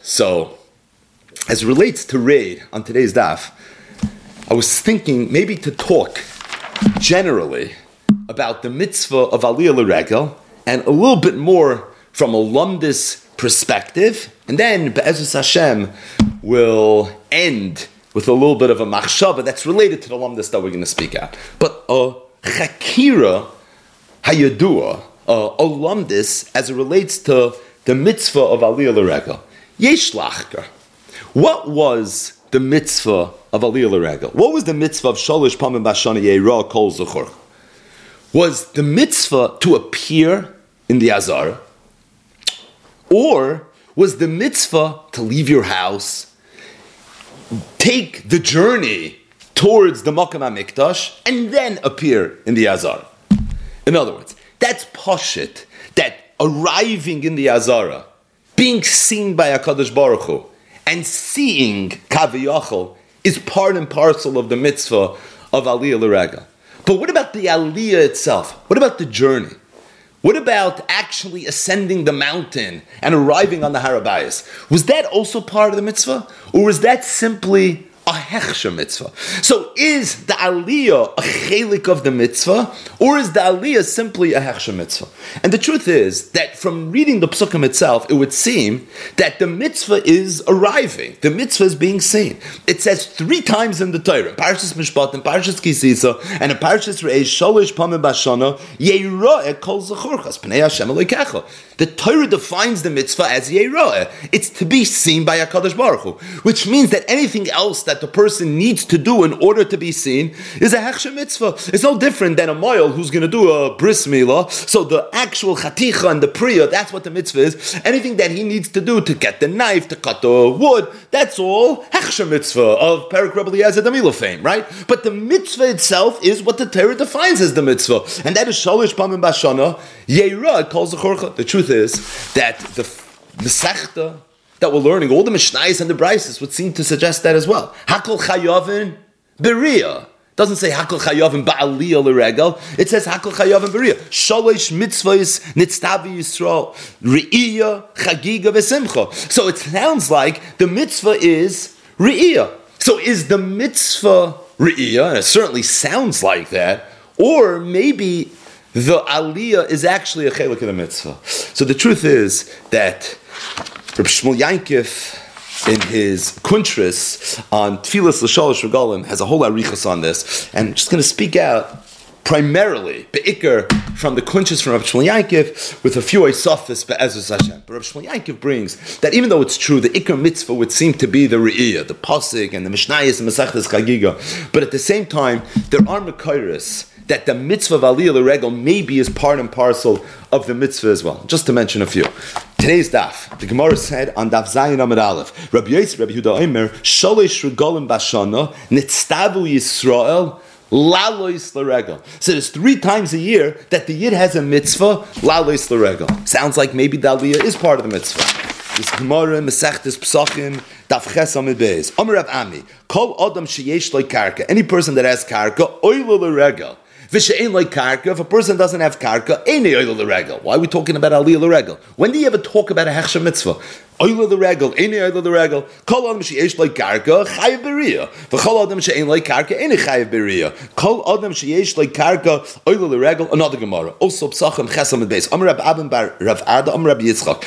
So, as it relates to raid on today's daf, I was thinking maybe to talk generally about the mitzvah of Aliyah L'Regel and a little bit more from a lumdis perspective, and then Be'ezus Hashem will end with a little bit of a machshava that's related to the lumdis that we're going to speak at. But a chakira hayadua, a lumdis as it relates to the mitzvah of Aliyah L'Regel. Yesh lachker. What was the mitzvah of Aliyah L'Regel? What was the mitzvah of Shalish Pamim Bashana Yeira Kol Zechor? Was the mitzvah to appear in the Azara? Or was the mitzvah to leave your house, take the journey towards the Makam HaMikdash, and then appear in the Azara? In other words, that's pashit, that arriving in the Azara, being seen by HaKadosh Baruch Hu, and seeing Kaviyachol is part and parcel of the mitzvah of Aliyah L'Regel. But what about the Aliyah itself? What about the journey? What about actually ascending the mountain and arriving on the Har HaBayis? Was that also part of the mitzvah? Or was that simply a hechsher mitzvah? So is the Aliyah a chelik of the mitzvah, or is the Aliyah simply a hechsher mitzvah? And the truth is that from reading the psukim itself, it would seem that the mitzvah is arriving. The mitzvah is being seen. It says 3 times in the Torah, in Parshas Mishpat, in Parshas Kisisa, and in Parshas Re'ez, Shalish Pamim Bashana, Yeira'eh Kol Zechorchas, Pnei Hashem Elokecha. The Torah defines the mitzvah as Yeira'eh. It's to be seen by HaKadosh Baruch Hu, which means that anything else that the person needs to do in order to be seen is a hechsher mitzvah. It's no different than a moil who's going to do a bris milah. So the actual chaticha and the priya, that's what the mitzvah is. Anything that he needs to do to get the knife, to cut the wood, that's all hechsher mitzvah of Perik Rebbe Eliezer Damila fame, right? But the mitzvah itself is what the Torah defines as the mitzvah. And that is Shalish Pamim Bashana, Yeira Kol Zechorcha. The truth is that the Masechta that we're learning, all the Mishnayos and the Brises would seem to suggest that as well. Hakol Chayavin Beria. Doesn't say Hakol Chayavin Ba'aliyah L'Regel. It says Hakol Chayavin Beria. Shalish mitzvahs nitztavi Yisrael Re'iyah Chagiga V'Simcha. So it sounds like the mitzvah is Re'iyah. So is the mitzvah Re'iyah? And it certainly sounds like that. Or maybe the Aliyah is actually a chelik of the mitzvah. So the truth is that Reb Shmuel Yankif, in his Kuntris on Tfilas L'Shalosh Regalim, has a whole arichas on this, and I'm just going to speak out primarily, be'ikr, from the Kuntris from Reb Shmuel Yankif, with a few Eisafis be'ezus Hashem. But Reb Shmuel Yankif brings that even though it's true, the ikr mitzvah would seem to be the Re'iyah, the Pasig, and the Mishnayos and Masechtas Chagiga, but at the same time, there are Mekairis that the mitzvah of Aliyah L'Regel maybe is part and parcel of the mitzvah as well. Just to mention a few. Today's daf, the Gemara said on daf Zayin Amud Aleph, Rabbi Yosef, Rabbi Yehuda Omer, Shalish Regalim Bashana, Nitztavu Yisrael, Lalois L'Regel. So there's 3 times a year that the Yid has a mitzvah, Lalois L'Regel. Sounds like maybe the Aliyah is part of the mitzvah. This Gemara, Masechtes Psachim, Daf Ches Amud Beis. Omer Rav Ami, Kol Adam Sheyesh Lo Karka. Any person that has karka, Oilo L'Regel. V'she'ein like karka, if a person doesn't have karka, einei oila l'regel. Why are we talking about aliyah l'regel? When do you ever talk about a hechsher mitzvah? Oila l'regel, einei oila l'regel. Kol adam sheyesh like karka, chayav b'riyah. V'chol adam she'ein like karka, einei chayav b'riyah. Kol adam sheyesh like karka, oila l'regel. Another Gemara. Also Psachim Chesam and Beis. Amar Rab Abin bar Rav Ada, Amar Rab Yitzchak.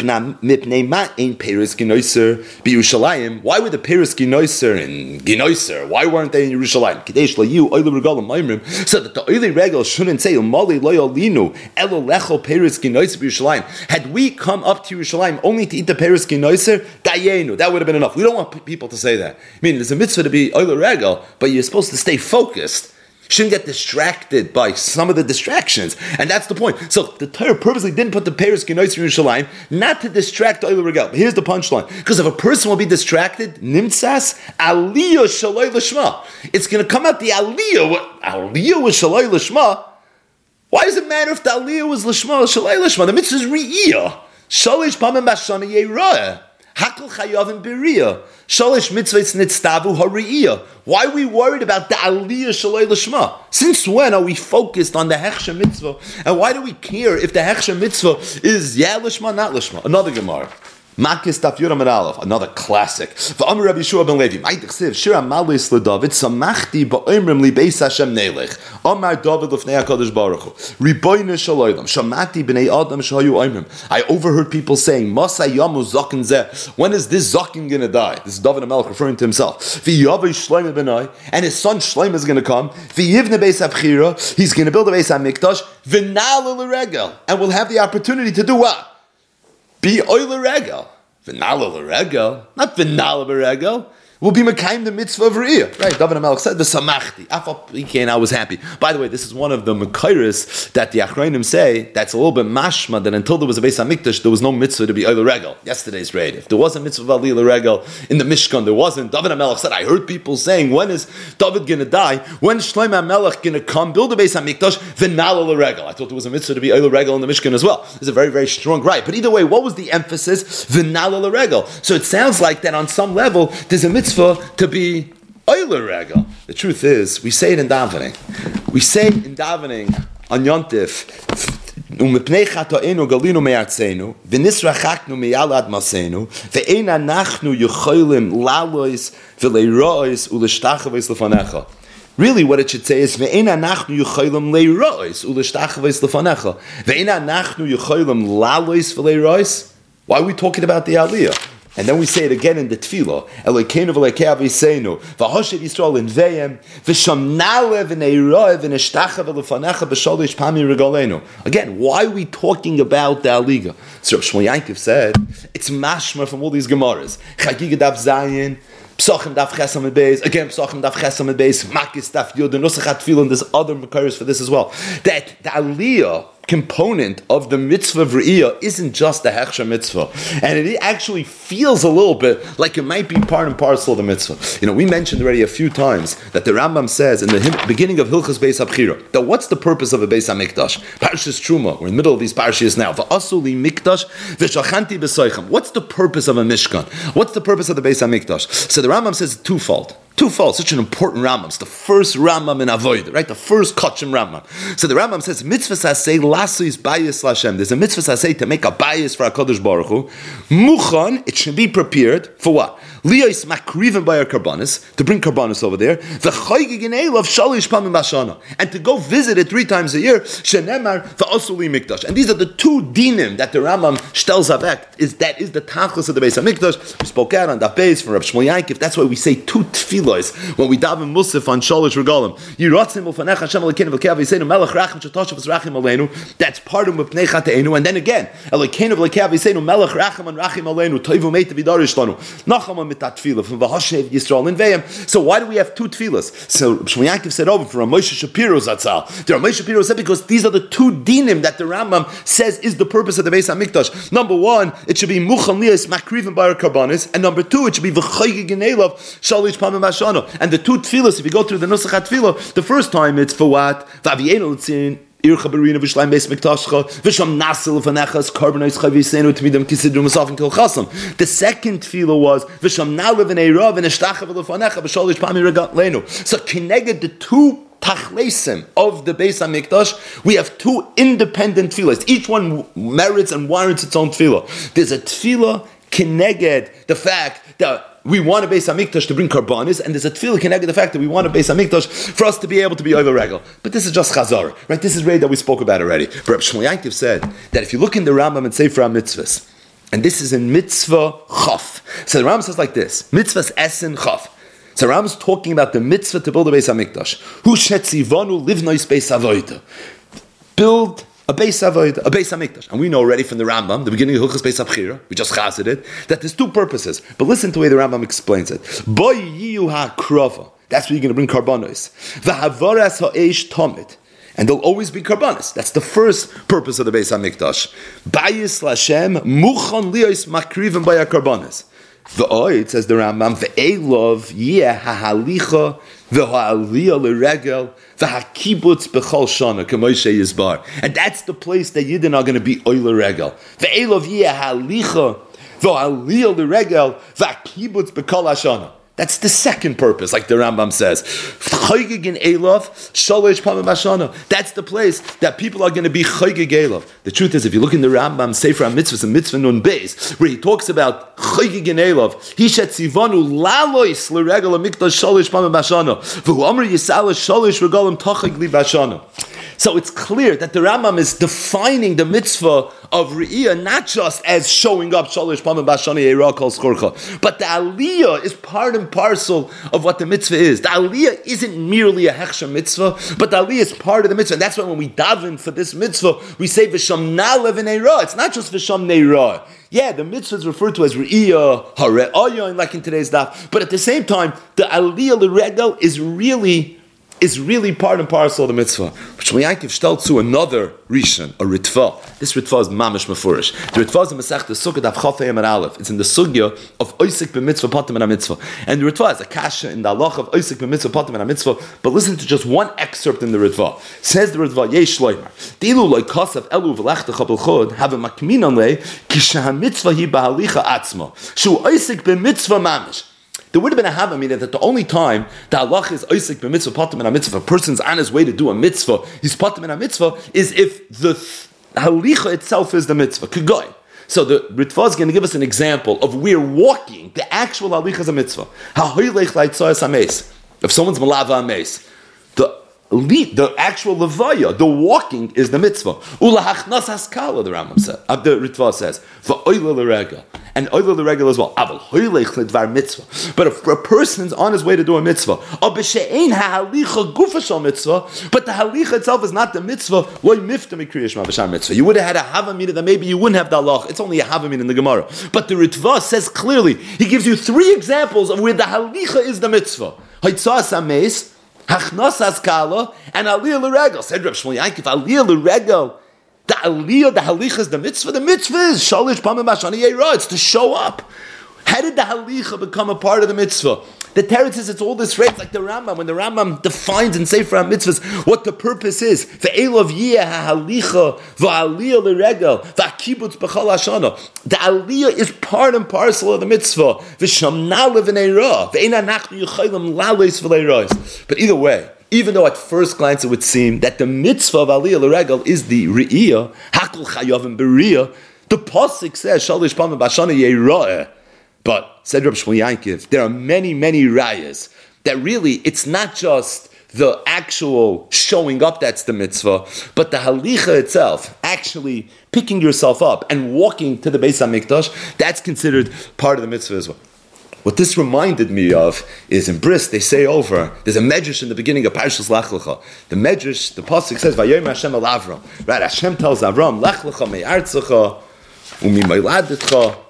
Mipnei ma ein Peres Ginoiser b'Yerushalayim. Why were the Peres Ginoiser in Ginoiser? Why weren't they in Yerushalayim? Kadesh layu oila l'regel maimrim. So that the oili regel shouldn't say umali loyalinu elo lecho Peres Ginoiser b'Yerushalayim. Had we come up to Yerushalayim only to eat the Peres Ginoiser, dayenu, that would have been enough. We don't want people to say that. I mean, there's a mitzvah to be oila regel, but you're supposed to stay focused. Shouldn't get distracted by some of the distractions. And that's the point. So the Torah purposely didn't put the Peres Ginoiser in Yerushalayim, not to distract oila regel. But here's the punchline. Because if a person will be distracted, nimtzas, aliyah shaloi l'shma. It's going to come out the aliyah. Aliyah was shaloi l'shma. Why does it matter if the aliyah was l'shma or shaloi l'shma? The mitzvah is re'iyah. Shalish pamim bashana yeirah. Hakol chayavim b'riyah. Shalish mitzvahs nitztavu ha'riyah. Why are we worried about the aliyah shaloi l'shma? Since when are we focused on the hechsher mitzvah? And why do we care if the hechsher mitzvah is yeah l'shma, not l'shma? Another Gemara. Makis Daf Yud Amud Aleph, another classic. V'Amar Rabbi Yeshua ben Levi, Ma'id Chsiv, Shir HaMalis LeDavid, Samachti ba'omrim li Beis Hashem Nelech. Amar David l'fnei HaKadosh Baruch Hu, Ribono Shel Olam, Shamati b'nei Adam shehayu omrim. I overheard people saying, Masa yamu zaken zeh. When is this zaken going to die? This is David HaMelech referring to himself. V'yavei Shlomo benai, and his son Shlomo is going to come. V'yivne Beis HaBchira, he's going to build a Beis HaMikdash. V'nala l'regel, and we'll have the opportunity to do what? Be oile regel. V'nala l'regel, not v'nala b'regel. Will be Mekayim the mitzvah of Re'iyah. Right, David HaMelech said, V'samachti. I was happy. By the way, this is one of the Mekayris that the Achrayim say, that's a little bit mashma, that until there was a Beis HaMikdash, there was no mitzvah to be oile regel. Yesterday's raid. If there was a mitzvah of aliyah regel in the Mishkan, there wasn't. David HaMelech said, I heard people saying, when is David going to die? When Shlomo HaMelech going to come, build a Beis HaMikdash, v'nala l'regel. I thought there was a mitzvah to be oile regel in the Mishkan as well. It's a very, very strong right. But either way, what was the emphasis? V'nala l'regel. So it sounds like that on some level, there's a mitzvah to be oile regel. The truth is, we say it in davening. We say in davening on Yontif, Umipnei chatoenu galinu me'artzenu, v'nisrachaknu me'yalad masenu, ve'ein anachnu yecholim lalois v'leirois u'leshtachavos lefanecha. Really, what it should say is ve'ein anachnu yecholim leirois u'leshtachavos lefanecha. Ve'ein anachnu yecholim lalois v'leirois. Why are we talking about the Aliyah? And then we say it again in the Tefillah. Elokeinu v'Elokei Aviseinu, v'Hoshev Yisrael in Veyem, v'Shamnale v'Neiroe v'Neshtacha v'Lefanecha b'Sholish Pami Regalenu. Again, why are we talking about the Aliyah? So Rav Shmuel Yankiv said, it's mashma from all these Gemaras. Chagiga Daf Zayin, Psachim Daf Chesam Beis, again Psachim Daf Chesam Beis, Makis Daf Yud, the Nusach HaTefillah, and there's other Makaris for this as well. That the Aliyah component of the mitzvah of Re'iyah isn't just the Hechsher mitzvah. And it actually feels a little bit like it might be part and parcel of the mitzvah. You know, we mentioned already a few times that the Rambam says in the beginning of Hilchos Beis HaBchira, that what's the purpose of a Beis HaMikdash? Parshas Truma, we're in the middle of these parshas now. V'asu li mikdash v'shachanti b'soichem. What's the purpose of a Mishkan? What's the purpose of the Beis HaMikdash? So the Rambam says twofold. Such an important Rambam. It's the first Rambam in Avodah, right? The first Kachim Rambam. So the Rambam says, mitzvah saseh lasu bayis Lashem. There's a mitzvah saseh to make a bayis for HaKadosh Baruch Hu. Muchan, it should be prepared for what? Liyos makriven by our karbanis, to bring karbanis over there. V'choygig in elav shalish pamim b'shana, and to go visit it 3 times a year. Shenemar v'asu li mikdash. And these are the 2 dinim that the Rambam shtels avek. That is the tachlis of the Beis HaMikdash. We spoke out on Daf Beis from Rav Shmuel Yankiv. That's why we say 2 tefillos when we daven musaf on shalish regalim. Yiratzim u'fanech Hashem Elokeinu v'Elokei Aviseinu melech rachim shetoshav v'rachim aleinu. That's part of mipnei chateinu. And then again, Elokeinu v'Elokei Aviseinu melech rachim and rachim aleinu toivu meitav v'darish lanu nachama mit that tefillah from v'Hoshev Yisrael in Veyem. So why do we have 2 tefillahs? So Shmuel Yankiv said over for Moshe Shapiro Zatzal. The Moshe Shapiro said because these are the 2 dinim that the Rambam says is the purpose of the Beis HaMikdash. Number 1, it should be muchan liyos makrivim bar karbanis, and number 2, it should be v'choygig in elav shalish pamim b'shana. And the 2 tefillahs, if you go through the Nusach HaTefillah, the first time it's for what? V'avienu l'tzin ircha berina v'shleim beis miktashcha v'sham nasil v'nechas karbonos chavisenu t'midam kisidru masaf and kilchasam. The second tefillah was v'sham na'le v'neira v'neshtacha v'lefanecha v'sholish pami regatlenu. So connected the 2 tachlesim of the Beis HaMikdash, we have 2 independent tefillahs. Each one merits and warrants its own tefillah. There's a tefillah keneged the fact that we want a Beis HaMikdash to bring karbanis, and there's a tefillah keneged the fact that we want a Beis HaMikdash for us to be able to be oile regel. But this is just chazar, right? This is raid that we spoke about already. But Reb Shmuel Yankiv said that if you look in the Rambam and Sefer HaMitzvahs, and this is in mitzvah chaf. So the Rambam says like this: mitzvahs esen chaf. So Rambam is talking about the mitzvah to build a Beis HaMikdash. Hu shetzivanu livnois Beis Avodah. Build a Beis Avodah, a Beis HaMikdash. And we know already from the Rambam, the beginning of Hilchos Beis HaBchira, we just chazed it, that there's 2 purposes. But listen to the way the Rambam explains it. Bo yiyu ha'krova. That's where you're going to bring karbanos. V'havaras ha'eish tomit. And there'll always be karbanos. That's the first purpose of the Beis HaMikdash. Bayis Lashem muchan liyos makrivim baya karbanos. V'oid, says the Rambam, v'elov yeh ha'halicha v'ha'aliyah l'regel v'ha'kibutz b'chol shana k'moshe yizbar. And that's the place that Yidden are going to be oile regel. V'elov yeh ha'halicha v'ha'aliyah l'regel v'ha'kibutz b'chol hashana. That's the second purpose, like the Rambam says. That's the place that people are going to be Chaygig Elov. The truth is, if you look in the Rambam Sefer HaMitzvahs and Mitzvah Nun Beis, where he talks about Chaygig Elov, he shet tzivanu lalois l'regel hamikdash shalish pamim b'shana, v'hu amr yisala shalish regalim tachig li b'shana. So it's clear that the Rambam is defining the mitzvah of Re'iyah not just as showing up Shalish Pamim Bashani Eira Kol Skorcha, but the Aliyah is part and parcel of what the mitzvah is. The Aliyah isn't merely a Hechsha mitzvah, but the Aliyah is part of the mitzvah. And that's why when we daven for this mitzvah, we say V'sham Nalev Neira. It's not just V'sham Neira. Yeah, the mitzvah is referred to as Re'iyah, Hare'ayah, like in today's daf. But at the same time, the Aliyah L'Regel is really part and parcel of the mitzvah. Shmuel Yaakov stellt zu another Rishon, a Ritva. This Ritva is mamish mefurish. The Ritva is a Masech, the Sukkah Daf Chaf Yom Aleph. It's in the Sugya of Oisik b'mitzvah Patim and mitzvah. And the Ritva is a kasha in the halacha of Oisik b'mitzvah Patim and mitzvah. But listen to just one excerpt in the Ritva. Says the Ritva, Yesh Loimar. Dilu loy kasav elu v'lechta b'chod have a makminan le kisha mitzvah hi b'halicha atzma. Shu Oisik b'mitzvah mamish. There would have been a havamina that the only time the halach is oisik b'mitzvah patim and a mitzvah, a person's on his way to do a mitzvah, he's patim and a mitzvah, is if the halicha itself is the mitzvah. K'goy. So the Ritva is going to give us an example of where walking, the actual halicha is a mitzvah. Ha'hoylech la'itzoyas ha'meis. If someone's malava ha'meis, the actual levaya, the walking is the mitzvah. Ulahachnas haskala, the Rambam says. The Ritva says, va'oila l'regel, and oila l'regel as well. Aval hoylech l'dvar mitzvah. But if a person's on his way to do a mitzvah, abishe'ein ha'halicha gufa shal mitzvah, but the halicha itself is not the mitzvah. Loy mifta mikriyish ma'vashar mitzvah. You would have had a havamina that maybe you wouldn't have the halach. It's only a havamina in the Gemara. But the Ritva says clearly, he gives you 3 examples of where the halicha is the mitzvah. Haitzas ameis, Hachnas Haskala, and Aliyah L'Regel. Said Reb Shmuel Yaakov, Aliyah L'Regel, the Aliyah, the Halicha is the mitzvah. The mitzvah is Shalish Pamim Bashani Yeira. It's to show up. How did the Halicha become a part of the mitzvah? The Teretz says it's all this phrase, like the Rambam, when the Rambam defines in Sefer HaMitzvahs what the purpose is. Ve'elov yeh ha'halicha v'aliyah l'regel v'akibutz b'chal hashana. The aliyah is part and parcel of the mitzvah. V'shamna le'v'neira ve'ena nachnu yichayim la'leis v'leiros. But either way, even though at first glance it would seem that the mitzvah of aliyah l'regel is the re'iyah, hakol chayavim b'riyah, the pasuk says shalish pamim b'shana yeira'eh. But, said Reb Shmuel Yaakov, there are many, many rayas that really, it's not just the actual showing up that's the mitzvah, but the halicha itself, actually picking yourself up and walking to the Beis HaMikdash, that's considered part of the mitzvah as well. What this reminded me of is in Bris, they say over, there's a medrash in the beginning of Parshas Lech Lecha. The medrash, the pasuk says, Vayomer Hashem el Avram. Right, Hashem tells Avram, Lech Lecha me'artzecha, u'mi me'ladetcha,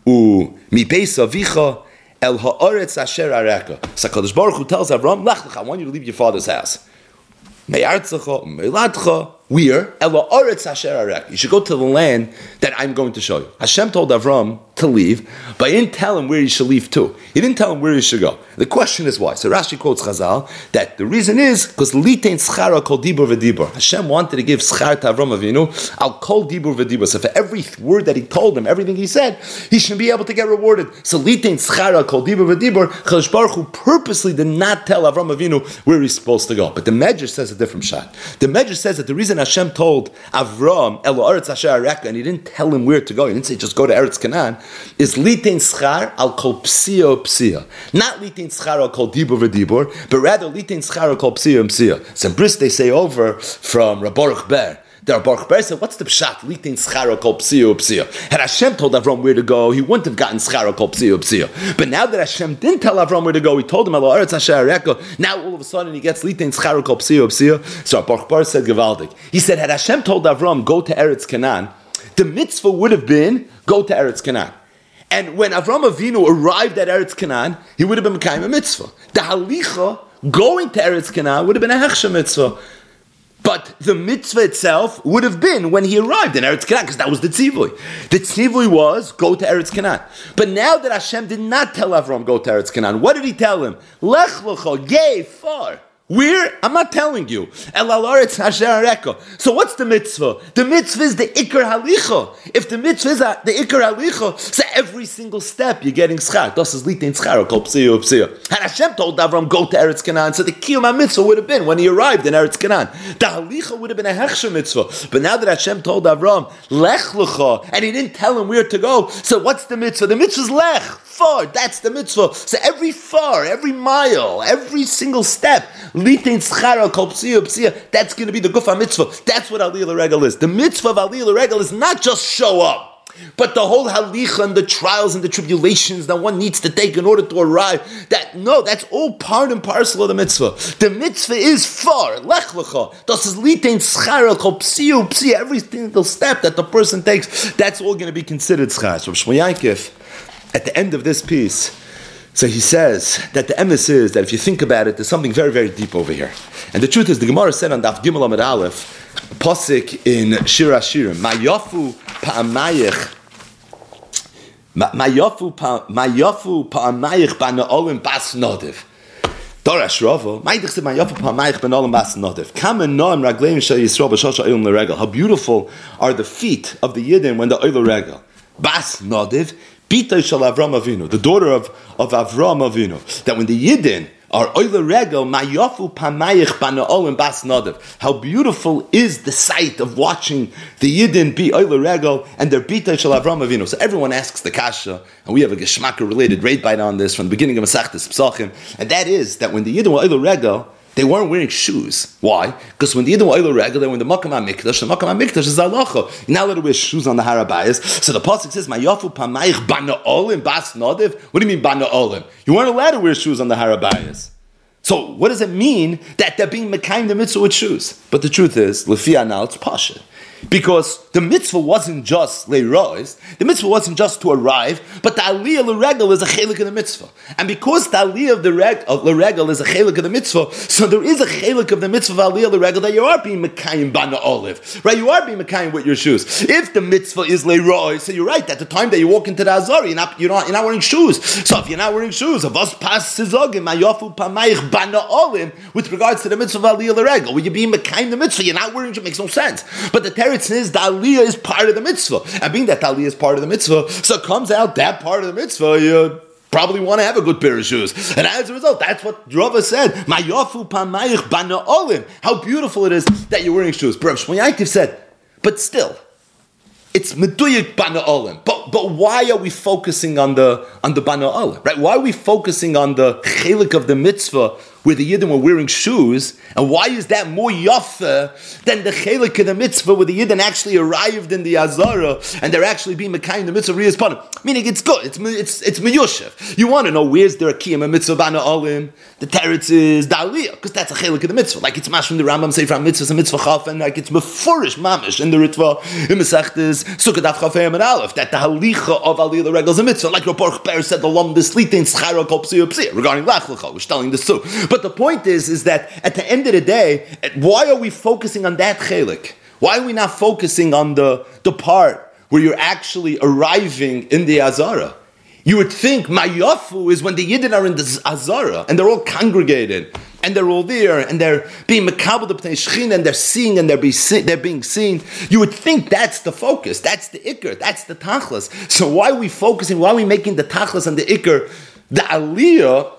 mi beis avicha el haaretz asher areka. So HaKadosh Baruch Hu tells Avram, Lech lecha, I want you to leave your father's house. Me'artzecha, me'ladcha, where? El haaretz asher areka. You should go to the land that I'm going to show you. Hashem told Avram to leave, but he didn't tell him where he should leave to. He didn't tell him where he should go. The question is why. So Rashi quotes Chazal that the reason is because litein schara kol dibur v'dibur. Hashem wanted to give schar to Avram Avinu al kol dibur v'dibur. So for every word that he told him, everything he said, he should be able to get rewarded. So litein schara kol dibur v'dibur. Kadosh Baruch Hu purposely did not tell Avram Avinu where he's supposed to go. But the Medrash says a different shot. The Medrash says that the reason Hashem told Avram el haaretz asher areka, and he didn't tell him where to go, he didn't say just go to Eretz Canaan, is litein schar al kol psia psia. Not litein schar al kol dibur v'dibur, but rather litein schar al kol psia psia. So in Bris they say over from Reb Baruch Ber. The Reb Baruch Ber said, what's the pshat? Litein schar al kol psia psia. Had Hashem told Avram where to go, he wouldn't have gotten schar al kol psia psia. But now that Hashem didn't tell Avram where to go, he told him, now all of a sudden he gets litein schar al kol psia psia. So Reb Baruch Ber said, Gevaldik. He said, had Hashem told Avram, go to Eretz Canaan, the mitzvah would have been, go to Eretz Canaan. And when Avram Avinu arrived at Eretz Canaan, he would have been Mekayim a mitzvah. The halicha, going to Eretz Canaan, would have been a hechsha mitzvah. But the mitzvah itself would have been when he arrived in Eretz Canaan, because that was the tzivui. The tzivui was, go to Eretz Canaan. But now that Hashem did not tell Avram, go to Eretz Canaan, what did he tell him? Lech lecha, yay, far. Where? I'm not telling you. So what's the mitzvah? The mitzvah is the ikar halicha. If the mitzvah is the ikar halicha, so every single step you're getting schar. Das is litein schar. And Hashem told Avram, go to Eretz Canaan. So the kiyum mitzvah would have been when he arrived in Eretz Canaan. The halicha would have been a hechsher mitzvah. But now that Hashem told Avram, lech lecha, and he didn't tell him where to go, so what's the mitzvah? The mitzvah is lech. Far, that's the mitzvah. So every far, every mile, every single step, that's going to be the gufa mitzvah. That's what Aliyah L'Regel is. The mitzvah of Aliyah L'Regel is not just show up, but the whole halicha and the trials and the tribulations that one needs to take in order to arrive. That's all part and parcel of the mitzvah. The mitzvah is far, lech lecha. Das is litein schar kol psiu psi. Every single step that the person takes, that's all going to be considered schar. So Shmuel Yankov, at the end of this piece, so he says that the emes is that if you think about it, there's something very, very deep over here. And the truth is, the Gemara said on Daf Gimel Amud Aleph, Pasuk in Shir Hashirim, Mayafu pa'amayich, Mayafu pa'amayich ba'na'olim bas nodiv. Dorash Rava, Maydich said Mayafu pa'amayich ba'na'olim bas nodiv. Kama noam ragleim shel Yisrael b'shosha oil l'regel. How beautiful are the feet of the Yidden when the oil l'regel. Bas nodiv. Bita shel Avram Avinu, the daughter of Avram Avinu, that when the Yidden are oile regel, mayafu pamayich bana'olim bas nadav. How beautiful is the sight of watching the Yidden be oile regel and their bita shel Avram Avinu. So everyone asks the kasha, and we have a Geshmaka related rate bite on this from the beginning of Masechtas Pesachim, and that is that when the Yidden were oile regel, they weren't wearing shoes. Why? Because when the Yidden were oil regel, they were in the Makam HaMikdash. The Makam HaMikdash is halacha. You're not allowed to wear shoes on the Harabayas. So the pasuk says, "Mayafu pamayich bana olim bas nodiv." What do you mean bana olim? You weren't allowed to wear shoes on the Harabayas. So what does it mean that they're being mekayim the mitzvah with shoes? But the truth is, lefia now it's pasha. Because the mitzvah wasn't just leirois, the mitzvah wasn't just to arrive, but the aliyah l'regel is a chelik of the mitzvah. And because the aliyah of the l'regel is a chelik of the mitzvah, so there is a chelik of the mitzvah of aliyah l'regel that you are being mekayim bana olive, right? You are being mekayim with your shoes. If the mitzvah is leirois, so you're right, at the time that you walk into the azar, you're not wearing shoes. So if you're not wearing shoes, avos pas sizogim mayofu pamayich bana olim, with regards to the mitzvah of aliyah l'regel, will you be mekayim the mitzvah? You're not wearing shoes, it makes no sense. But the Teretz is the aliyah is part of the mitzvah, and being that the aliyah is part of the mitzvah, so it comes out that part of the mitzvah you probably want to have a good pair of shoes, and as a result, that's what Rava said. Mayafu pamayich bana olim. How beautiful it is that you're wearing shoes. But Shmuel Yankov said, but still, it's meduyik bana olim. But why are we focusing on the bana olim? Right? Why are we focusing on the chelik of the mitzvah where the Yidden were wearing shoes, and why is that more yafa than the chelik of the mitzvah where the Yidden actually arrived in the Azara and they're actually being mekayim the mitzvah riyas panim? Meaning it's good, it's miyushev. You want to know where's the rakiyim and mitzvah bana olim? The teretz is the aliyah, because that's a chelik of the mitzvah. Like it's mash from the Rambam Sefer HaMitzvahs and mitzvah chaf, and like it's mefurish mamish in the Ritva in Masechtas Sukkot Daf Chafayim and Aleph that the halicha of aliyah the regel is a mitzvah. Like Rav Baruch Ber said, the lom deslitin schara kol psiya psiya regarding lach lecha. We're telling this too. But the point is that at the end of the day, why are we focusing on that chelik? Why are we not focusing on the part where you're actually arriving in the Azara? You would think Mayafu is when the Yidden are in the Azara and they're all congregated and they're all there and they're being makabel the Pnei Shechina and they're seeing and they're being seen. You would think that's the focus, that's the ikr, that's the tachlis. So why are we focusing? Why are we making the tachlis and the ikr the aliyah?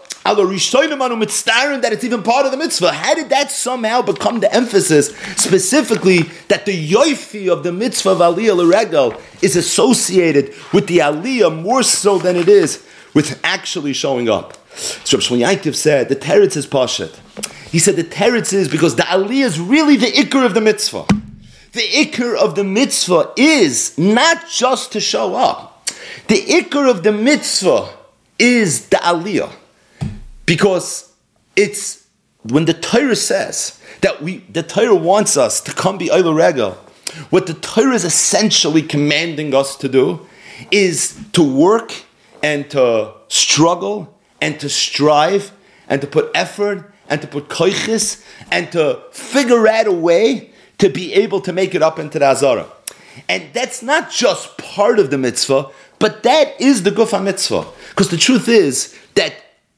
That it's even part of the mitzvah. How did that somehow become the emphasis, specifically that the yoifi of the mitzvah of aliyah l'regel is associated with the aliyah more so than it is with actually showing up? So Shmuel Yankov said the teretz is pashat. He said the teretz is because the aliyah is really the ikr of the mitzvah. The ikr of the mitzvah is not just to show up. The ikr of the mitzvah is the aliyah. Because it's when the Torah says that the Torah wants us to come be oil regel, what the Torah is essentially commanding us to do is to work and to struggle and to strive and to put effort and to put koiches and to figure out a way to be able to make it up into the Azara. And that's not just part of the mitzvah, but that is the guf mitzvah. Because the truth is that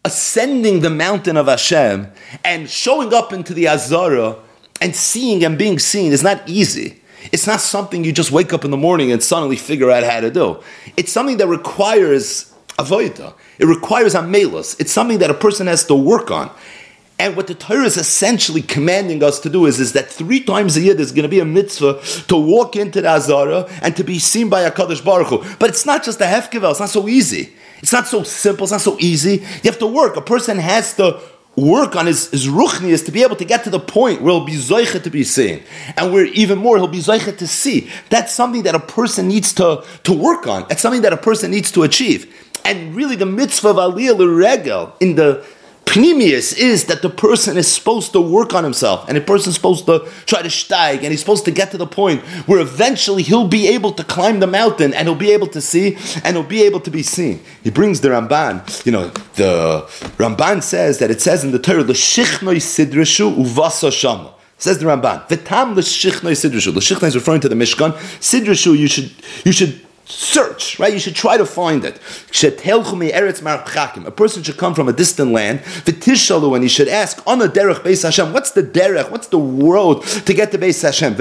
ascending the mountain of Hashem and showing up into the Azara and seeing and being seen is not easy. It's not something you just wake up in the morning and suddenly figure out how to do. It's something that requires avodah. It requires amelos. It's something that a person has to work on. And what the Torah is essentially commanding us to do is that 3 times a year there's going to be a mitzvah to walk into the Azara and to be seen by HaKadosh Baruch Hu. But it's not just a hefkevel. It's not so easy. It's not so simple. It's not so easy. You have to work. A person has to work on his ruchnias to be able to get to the point where he'll be zoicha to be seen. And where even more he'll be zoicha to see. That's something that a person needs to work on. That's something that a person needs to achieve. And really the mitzvah of aliyah l'regel in the Pnimius is that the person is supposed to work on himself, and a person is supposed to try to steig, and he's supposed to get to the point where eventually he'll be able to climb the mountain, and he'll be able to see, and he'll be able to be seen. He brings the Ramban. The Ramban says that it says in the Torah, "L'shichnoi sidrishu uvasa shama." Says the Ramban, "V'tam l'shichnoi sidrishu." L'shichnoi is referring to the Mishkan. Sidrishu, you should search, right? You should try to find it. A person should come from a distant land, and he should ask, on a derech Beis Hashem, what's the derech, what's the road to get to Beis Hashem?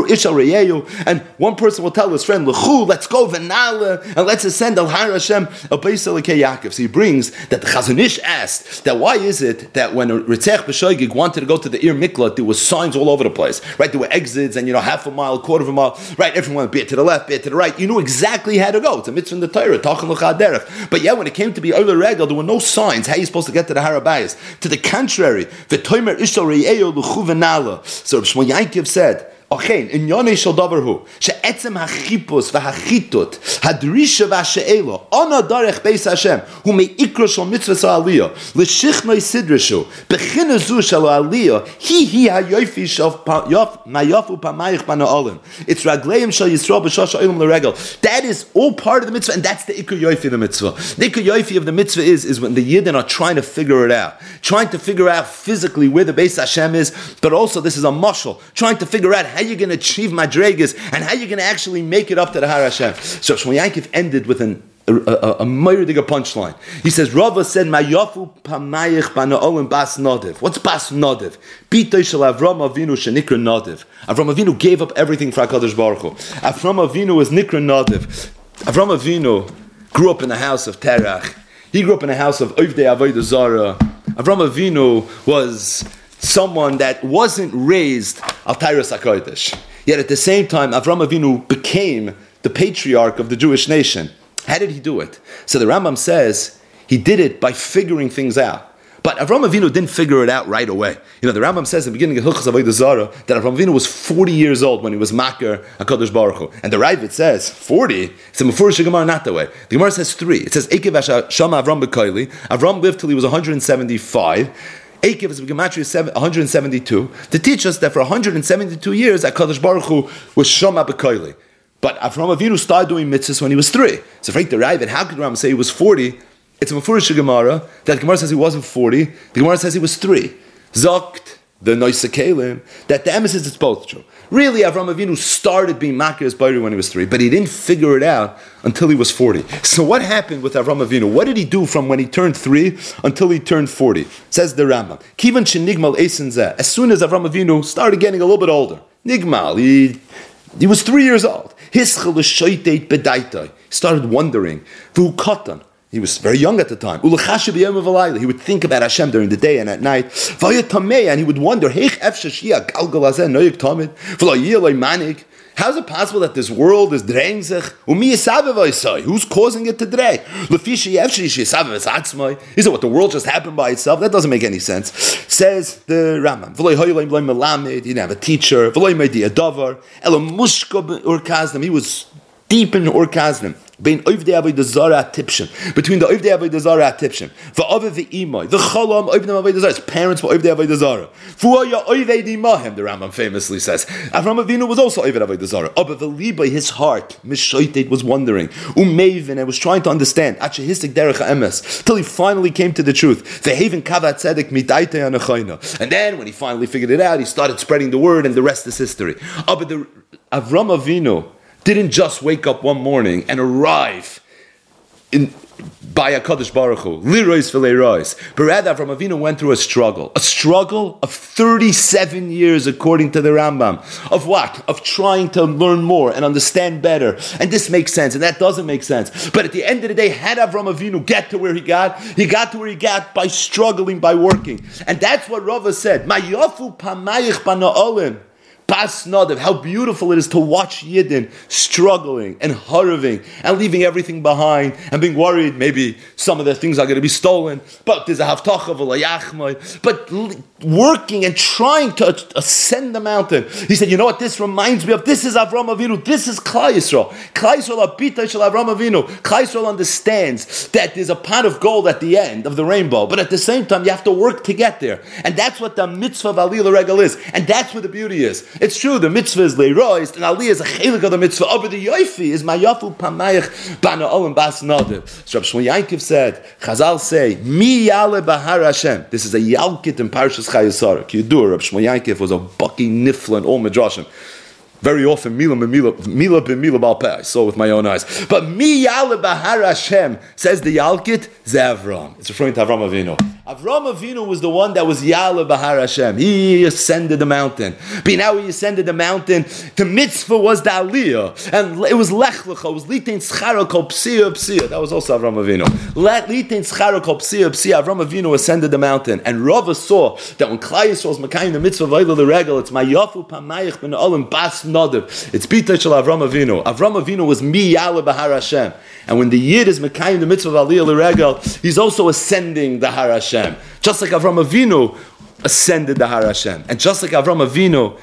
And one person will tell his friend, let's go, and let's ascend al Har Hashem, al Beis Elokei Yaakov. So he brings that the Chazon Ish asked that why is it that when Ritzach B'Shoigig wanted to go to the Ir Miklat, there was signs all over the place, right? There were exits, and half a mile, quarter of a mile, right? Everyone, be it to the left, be it to the right. You knew exactly how to go. It's a mitzvah in the Torah, Tachan L'cha Derech. But when it came to be Oler Regel, there were no signs how you're supposed to get to the Har HaBayis. To the contrary, V'toimer Ishal Re'eyo L'chu V'nala. So Rav Shmuel Yankiv said, "Ochein, in Yonei Shel Davar Hu, she'etzem hachipus v'hachitut, hadrisha v'hashe'elo, ona darech Beis Hashem, hu me'ikro shel mitzvah aliyah, l'shichnoi sidrishu, b'china zu shel aliyah, hi ha'yofi shel mayafu pamayich bana olim. It's ragleim shel Yisrael b'shosh olim l'regel." That is all part of the mitzvah, and that's the ikar yofi of the mitzvah. The ikar yofi of the mitzvah is when the Yidden are trying to figure it out, trying to figure out physically where the Beis Hashem is, but also this is a mashal, trying to figure out how you're going to achieve madregas and how you're going to actually make it up to the Har Hashem. So Shmuel Yankiv ended with a murdiger punchline. He says, Rava said, "Mayafu pamayich bana olim bas nodiv." What's bas nodiv? Bitoy shel Avram Avinu shenikra nodiv. Avram Avinu gave up everything for HaKadosh Baruch Hu. Avram Avinu was nikra nodiv. Avram Avinu grew up in the house of Terach. He grew up in the house of Ovdei Avodah Zarah. Avram Avinu was someone that wasn't raised al Tyrus HaKodesh. Yet at the same time, Avram Avinu became the patriarch of the Jewish nation. How did he do it? So the Rambam says he did it by figuring things out. But Avram Avinu didn't figure it out right away. The Rambam says in the beginning of Hilchos Avodah Zarah that Avram Avinu was 40 years old when he was Makar HaKadosh Baruch Hu. And the Ravid says 40. It's a Mefurish Gemara not that way. The Gemara says 3. It says Ekev Shama Avram B'Koili. Avram lived till he was 175. Ekev is Gematria 172 to teach us that for 172 years HaKadosh Baruch Hu was Shama B'Koili. But Avram Avinu started doing mitzvahs when he was 3. So for the Ravid, how could Rambam say he was 40? It's a Mefurish Gemara that the Gemara says he wasn't 40. The Gemara says he was 3. Zokt, the Noisa Kalim, that the emphasis is both true. Really, Avram Avinu started being Makir as Bairi when he was 3, but he didn't figure it out until he was 40. So what happened with Avram Avinu? What did he do from when he turned 3 until he turned 40? Says the Rambam. Kivan shenigmal eisen zeh. As soon as Avram Avinu started getting a little bit older, nigmal, he was 3 years old. Hischel l'shoiteit bedaitai. He started wondering. V'hu katan. He was very young at the time. He would think about Hashem during the day and at night. And he would wonder, how is it possible that this world is draining sich? Who's causing it to drain? Is it what the world just happened by itself? That doesn't make any sense. Says the Rambam. He didn't have a teacher. He was deep in orgasm. Between the Ovdei Avodah Zarah Tipshim, V'Aviv V'Imai, the Cholam Ovdei Avodah Zarah. His parents were Ovdei Avodah Zarah. Fu'aya Ovdei Dimahem, the Rambam famously says. Avram Avinu was also Ovdei Avodah Zarah. But V'Libai, his heart, Mishoitet, was wondering. Umevin, and was trying to understand. Achehistik Derech HaEmes, till he finally came to the truth. V'Heven Kavat Tzedek Midaitei Anachayna. And then, when he finally figured it out, he started spreading the word, and the rest is history. But the Avram Avinu didn't just wake up one morning and arrive by HaKadosh Baruch Hu, lirois v'leirois. But rather, Avram Avinu went through a struggle of 37 years, according to the Rambam. Of what? Of trying to learn more and understand better. And this makes sense, and that doesn't make sense. But at the end of the day, had Avram Avinu get to where he got to where he got by struggling, by working. And that's what Rava said. Mayafu pamayich bana'olim. Bas Nadav, how beautiful it is to watch Yidden struggling and hurrying and leaving everything behind and being worried maybe some of their things are going to be stolen, but there's a Havtacha v'layachmai, but working and trying to ascend the mountain. He said, you know what this reminds me of? This is Avram Avinu, this is Klal Yisrael. Klal Yisrael abita shel Avram Avinu. Klal Yisrael understands that there's a pot of gold at the end of the rainbow, but at the same time you have to work to get there. And that's what the mitzvah of Aliyah L'Regel is. And that's where the beauty is. It's true, the mitzvah is leirois, and aliyah is a chelik of the mitzvah. But the yoifi is mayafu pamayich bana olam bas nadav. So Rabbi Shmuel Yankiv said, Chazal say, mi yale bahar Hashem. This is a yalkit in Parshas Chayesara. Kidur, Rabbi Shmuel Yankiv was a baki nifla in all midrashim. Very often, mila b'mila bal peh. I saw with my own eyes. But mi yale bahar Hashem, says the yalkit, ze Avram. It's referring to Avram Avinu. Avram Avinu was the one that was Ya'aleh Bahar Hashem. He ascended the mountain. But now he ascended the mountain. The mitzvah was the Aliyah. And it was Lech Lecha. It was Litein Schara Kol Psiya Psiya. That was also Avram Avinu. Litein Schara Kol Psiya Psiya. Avram Avinu ascended the mountain. And Rava saw that when Klal Yisrael was Makayim the mitzvah of Oila L'Regel, it's Mayafu Pamayich Ben Olim Bas Nadav. It's Bita Shel Avram Avinu. Avram Avinu was Mi Ya'aleh Bahar Hashem. And when the Yid is Makayim the mitzvah of Aliyah L'Regel, he's also ascending the Har Hashem. Just like Avram Avinu ascended the Har Hashem. And just like Avram Avinu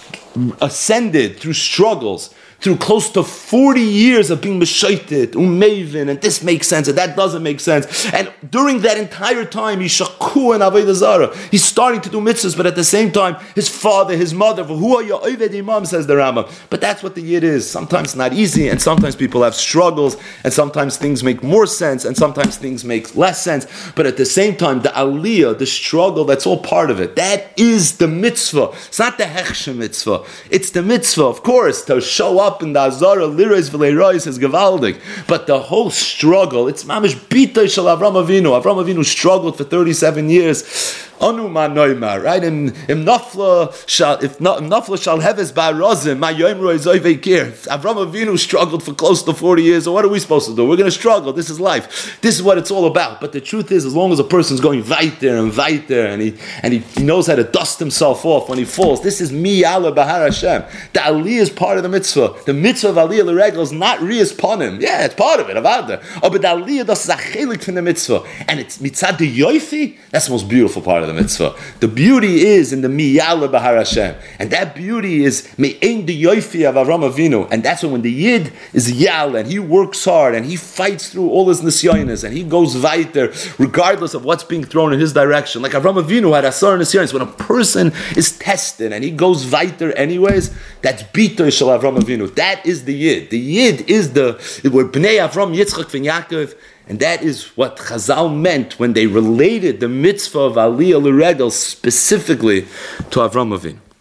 ascended through struggles, through close to 40 years of being Meshaitit, Umevin, and this makes sense, and that doesn't make sense. And during that entire time, he's Shaku and Avodah Zarah. He's starting to do mitzvahs, but at the same time, his father, his mother, who are your Oved Imam, says the Rambam. But that's what the Yid is. Sometimes it's not easy, and sometimes people have struggles, and sometimes things make more sense, and sometimes things make less sense. But at the same time, the Aliyah, the struggle, that's all part of it. That is the mitzvah. It's not the Hechshem mitzvah. It's the mitzvah, of course, to show up in the Azara, Lirois V'leirois is Gevaldik. But the whole struggle, it's Mamish Bita Shel Avram Avinu. Avram Avinu struggled for 37 years. Anu ma noimar, right? Im nafla shal heves ba'arozim, ma yoim roi zoi veikir. Avram Avinu struggled for close to 40 years, so what are we supposed to do? We're going to struggle. This is life. This is what it's all about. But the truth is, as long as a person's going weiter and weiter, and he knows how to dust himself off when he falls, this is mi Ya'aleh Bahar Hashem. The Aliyah is part of the mitzvah. The mitzvah of Aliyah L'Regel is not Riyas Panim. Yeah, it's part of it, Avada. Oh, but the Aliyah does a chelik from the mitzvah. And it's mitzad the yoifi, that's the most beautiful part of the mitzvah. The beauty is in the mi Ya'aleh Bahar Hashem. And that beauty is me'ein the yoifi of Avram Avinu. And that's when the Yid is Ya'aleh, and he works hard, and he fights through all his nisyonis, and he goes weiter, regardless of what's being thrown in his direction. Like Avram Avinu had asar nisyonis. When a person is tested, and he goes weiter anyways, that's bito shel Avram Avinu. That is the Yid. The Yid is we're Bnei Avram, Yitzchak, and Yaakov. And that is what Chazal meant when they related the mitzvah of Aliyah L'Regel specifically to Avram Avinu.